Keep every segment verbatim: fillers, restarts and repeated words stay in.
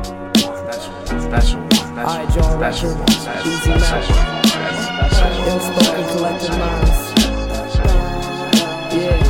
Special one. Alright, John Record, Easy Mac, Ill-Spoken Collective Minds. Yeah.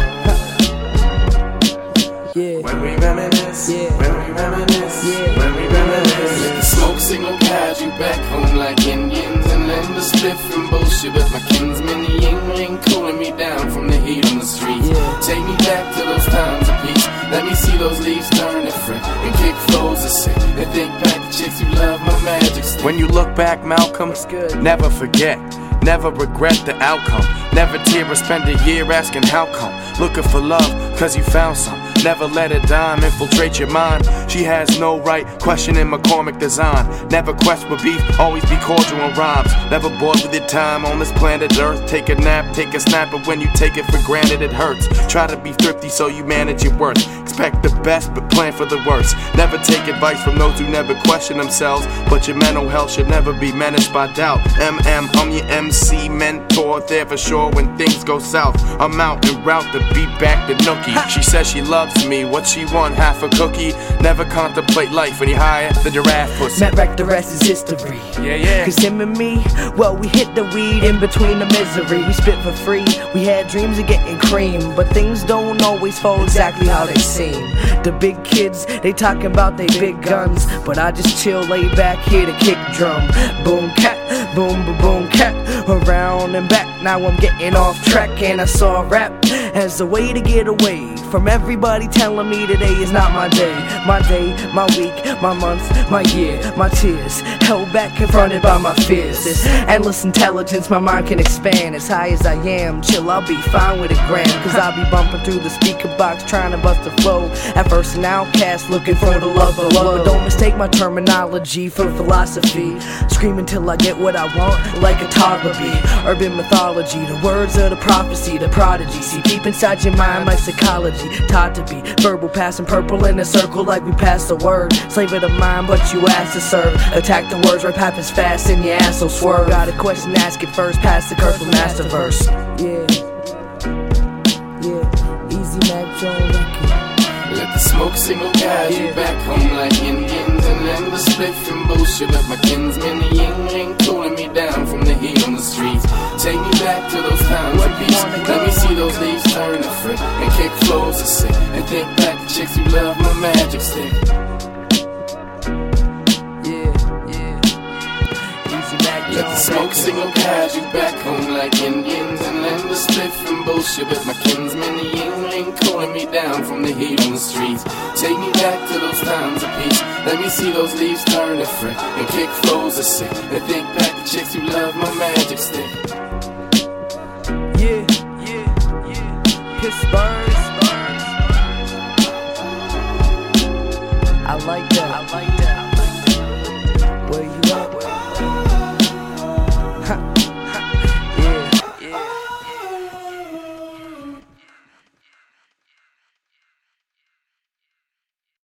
Yeah. When we reminisce, Yeah. when we reminisce, Yeah. when we reminisce. Let the smoke signal guide you back home like Indians, and then the spliff and bullshit with my kinsmen. The Yingling cooling me down from the heat on the streets. Yeah. Take me back to those times of peace. Let me see those leaves turn to fruit and kick flows of sick. And think back to chicks who love my magic stick. When you look back, Malcolm, good. never forget. Never regret the outcome. Never tear or spend a year asking how come. Looking for love, cause you found some. Never let a dime infiltrate your mind. She has no right questioning McCormick design. Never quest with beef, always be cordial in rhymes. Never bored with your time on this planet Earth. Take a nap, take a snap, but when you take it for granted it hurts. Try to be thrifty so you manage your worth. Expect the best but plan for the worst. Never take advice from those who never question themselves. But your mental health should never be managed by doubt. M M, I'm your M C mentor, there for sure when things go south. I'm out en route to beat back the nookie. She says she loves me, what she want, half a cookie. Never contemplate life when you higher the giraffe pussy. Matt Wreck, the rest is history. Yeah, yeah. Cause him and me, well, we hit the weed in between the misery. We spit for free, we had dreams of getting cream. But things don't always fall exactly how they seem. The big kids, they talking about they big guns, but I just chill, lay back here to kick drum. Boom cat, boom ba boom cat, around and back. Now I'm getting off track, and I saw rap as a way to get away from everybody telling me today is not my day. My day, my week, my month, my year, my tears, held back, confronted by my fears. This endless intelligence, my mind can expand. As high as I am, chill, I'll be fine with a gram. Cause I'll be bumping through the speaker box, trying to bust a flow. At first an outcast, looking for the love of love. But don't mistake my terminology for philosophy. Screaming till I get what I want, like a toddler bee. Urban mythology, the words of the prophecy, the prodigy. See deep inside your mind like psychology. Taught to be verbal, passing purple in a circle like we pass the word. Slave of the mind, but you asked to serve. Attack the words, rap happens fast and your ass will swerve. Got a question, ask it first, pass the curse with Masterverse. Yeah, yeah, Easy Mac, John Record. Let the smoke signal guide you back home like Indians, and then the spliff and bullshit with my kinsmen. The Yingling cooling me down from the heat on the streets. Take me back to those times of peace. Let me see those leaves turn to fruit and kick flows of sick. And think back to chicks who love my magic stick. Yeah, yeah, Easy Mac, Let the John smoke Record. signal guide you back home like Indians, and then the spliff and bullshit with my kinsmen. The Yingling cooling me down from the heat on the streets. Take me back to those times of peace. Let me see those leaves turn to fruit and kick flows of sick. And think back to chicks who love my magic stick. Yeah, yeah, yeah. Pittsburgh. I like that. I like